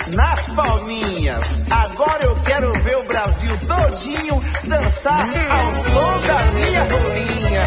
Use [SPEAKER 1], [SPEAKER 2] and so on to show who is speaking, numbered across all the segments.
[SPEAKER 1] nas palminhas. Agora eu quero ver o Brasil todinho dançar ao som da minha rolinha.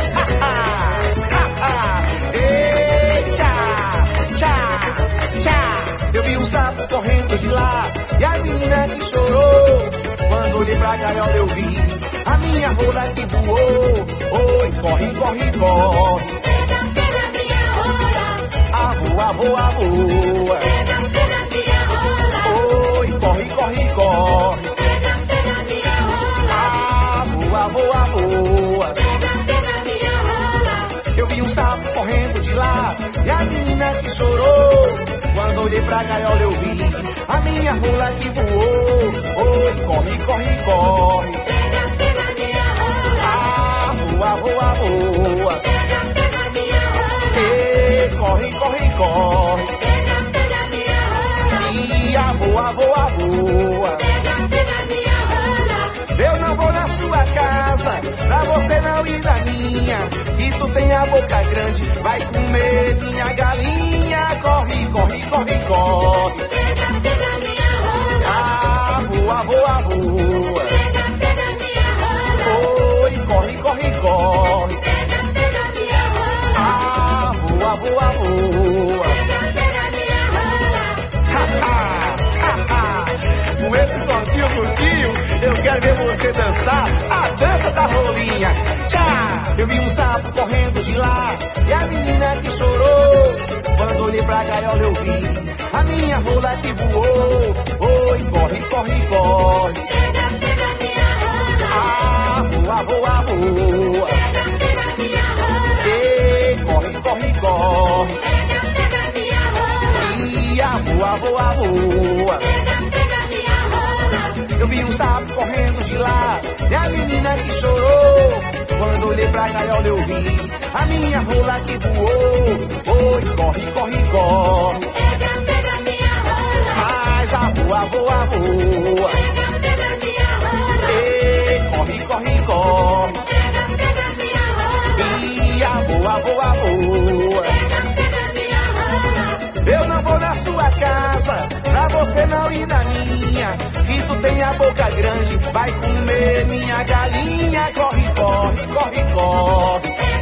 [SPEAKER 1] Ei, tchá, tchá, tchá. Eu vi um sapo correndo de lá e a menina que chorou. Quando olhei pra gaiola eu vi a minha rola que voou. Oi, corre, corre, corre.
[SPEAKER 2] Pega minha rola.
[SPEAKER 1] Voa, voa, voa.
[SPEAKER 2] Pega minha rola.
[SPEAKER 1] Oi, corre, corre, corre.
[SPEAKER 2] Pega minha rola.
[SPEAKER 1] Voa, voa, voa.
[SPEAKER 2] Pega minha rola.
[SPEAKER 1] Eu vi um sapo correndo de lá e a menina que chorou. Quando olhei pra gaiola eu vi a minha rola que voou. Oi, corre, corre, corre.
[SPEAKER 2] Pega minha rola.
[SPEAKER 1] Voa, voa, voa.
[SPEAKER 2] Pega minha rola.
[SPEAKER 1] Ei, corre, corre, corre.
[SPEAKER 2] Pega minha rola.
[SPEAKER 1] Ia, voa, voa, voa.
[SPEAKER 2] Pega minha rola.
[SPEAKER 1] Eu não vou na sua casa, pra você não ir na minha. E tu tem a boca grande, vai comer minha galinha. Corre, corre, corre, corre.
[SPEAKER 2] Pega minha rola.
[SPEAKER 1] Voa, voa, voa.
[SPEAKER 2] Pega minha rola.
[SPEAKER 1] Oi, corre, corre, corre.
[SPEAKER 2] Pega minha rola.
[SPEAKER 1] Voa, voa, voa.
[SPEAKER 2] Pega minha rola.
[SPEAKER 1] Com esse sortinho curtinho, eu quero ver você dançar a dança da rolinha. Tchá! Eu vi um sapo correndo de lá e a menina que chorou. Quando olhei pra gaiola eu vi a minha rola que voou. Oi, corre, corre, corre.
[SPEAKER 2] Pega minha rola.
[SPEAKER 1] Voa, voa, voa.
[SPEAKER 2] Pega minha rola.
[SPEAKER 1] Ei, corre, corre, corre.
[SPEAKER 2] Pega minha rola.
[SPEAKER 1] Ia, voa, voa, voa.
[SPEAKER 2] Pega minha rola.
[SPEAKER 1] Eu vi um sapo correndo de lá e a menina que chorou. Quando olhei pra gaiola eu vi a minha rola que voou. Oi, corre, corre, corre.
[SPEAKER 2] Pega minha rola.
[SPEAKER 1] Mas voa, voa, voa.
[SPEAKER 2] Pega minha rola.
[SPEAKER 1] Ei, corre, corre, corre.
[SPEAKER 2] Pega minha rola.
[SPEAKER 1] Ia, voa, voa, voa.
[SPEAKER 2] Pega minha rola.
[SPEAKER 1] Eu não vou na sua casa, pra você não ir na minha. Que tu tem a boca grande, vai comer minha galinha. Corre, corre, corre, corre.